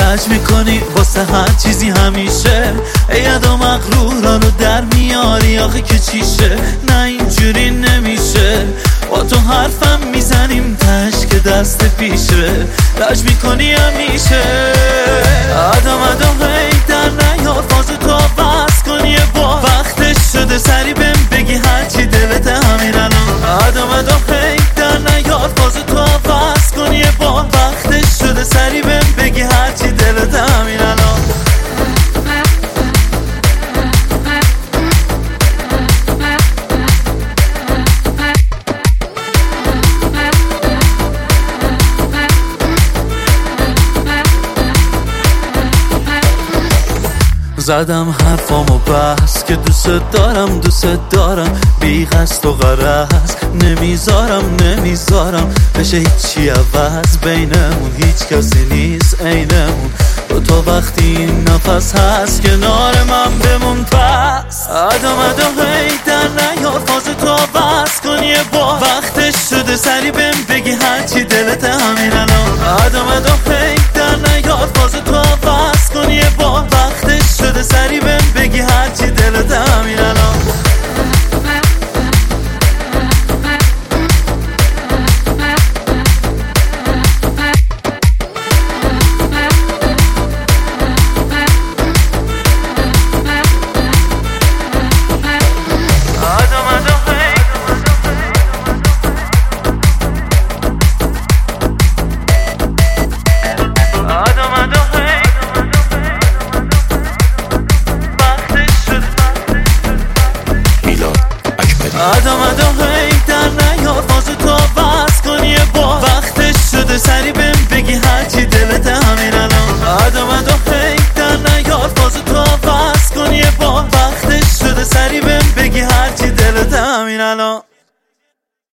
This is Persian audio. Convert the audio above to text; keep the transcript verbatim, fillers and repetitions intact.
لج میکنی واسه هر چیزی همیشه، اید و مغرورا رو در میاری آخه که چیشه. نه اینجوری نمیشه، با تو حرفم میزنیم تش که دست پیشه. لج میکنی همیشه، آدم آدم هی در نیار فاز تو بس کنی با وقتش شده سری بهم بگی هرچی دلت همین الان. آدم آدم هی در نیار فاز تو بس کنی با وقتش شده سری بهم بگی هرچی دلت همین الان. زدم حرفامو بس که دوست دارم دوست دارم، بی قصد و غرض نمیذارم نمیذارم بشه هیچی عوض، بینمون هیچ کسی نیست عینمون. با تو وقتی این نفس هست کنار من بمون پس. آدم آدم هی در نیار فاز تو بس کنی با وقتش شده سری بهم بگی هرچی دلت همین الان. آدم آدم هی در نیار فاز تو بس کنی با وقتش شده سری بهم بگی هرچی دلت همین الان. آدم آدم هی در نیار فاز تو بس کنی با وقتش شده سری بهم بگی هرچی دلت همین الان. آدم آدم هی در نیار فاز تو بس کنی با وقتش شده سری بهم بگی هرچی دلت همین الان.